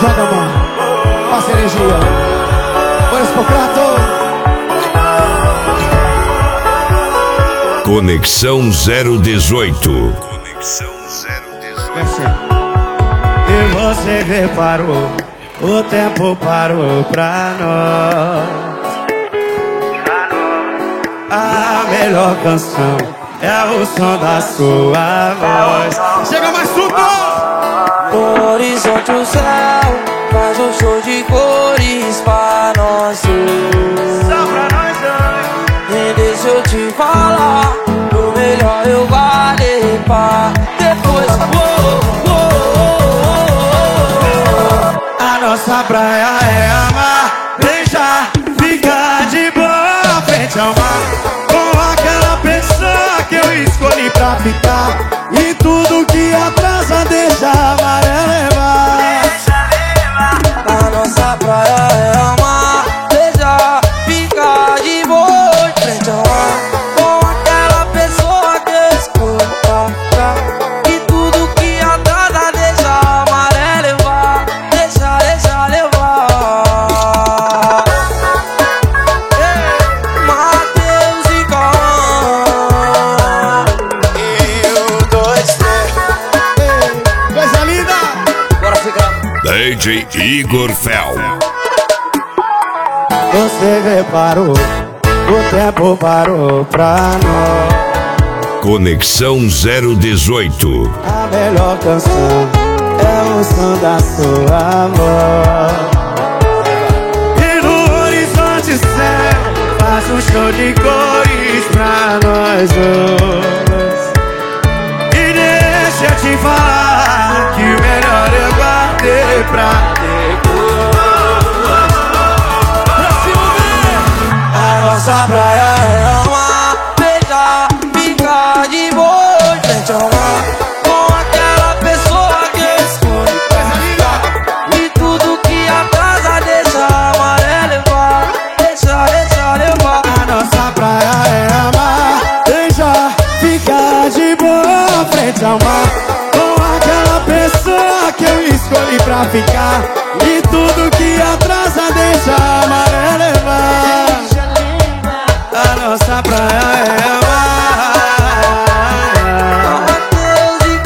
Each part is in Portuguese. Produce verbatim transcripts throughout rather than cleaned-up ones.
Joga a mão, passa energia. Bora, Espocrato. Conexão zero dezoito. Conexão zero dezoito. E você reparou, o tempo parou pra nós. A melhor canção é o som da sua voz. Chega mais tudo! No horizonte o céu faz um show de cores pra nós dois. Só pra nós dois. E deixa eu te falar, o melhor eu guardei pra depois. Uou, uou, uou, uou. A nossa praia é amar, beijar, ficar de boa frente ao mar, com aquela pessoa que eu escolhi pra ficar. E tudo que atrasa deixa a maré levar. A nossa praia é amar, beijar, ficar de boa em frente ao mar, com aquela pessoa que eu escolhi pra ficar. E tudo que atrasa deixa a maré levar. Deixa, deixa levar. Mateus e Cauã. Eu, dois, três. Coisa linda! Bora ficar. D J Igor Fel. Você reparou, o tempo parou pra nós. Conexão zero dezoito. A melhor canção é o som da sua voz. E no horizonte céu faz um show de cores pra nós dois. E deixa eu te falar que o melhor eu guardei pra depois. A nossa praia é amar, beijar, ficar de boa em frente ao mar, com aquela pessoa que eu escolhi pra ficar. E tudo que atrasa deixa a maré levar. Deixa, deixa levar. A nossa praia é amar, beijar, ficar de boa frente ao mar, com aquela pessoa que eu escolhi pra ficar. E tudo que atrasa deixa a maré levar. A nossa praia é amar. Mateus e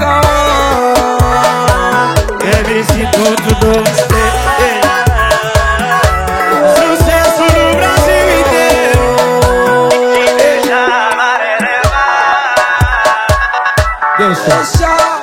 Cauã. M C Tudo dois, três. Sucesso no Brasil inteiro. Deixa a maré levar. Deixa. Deixa.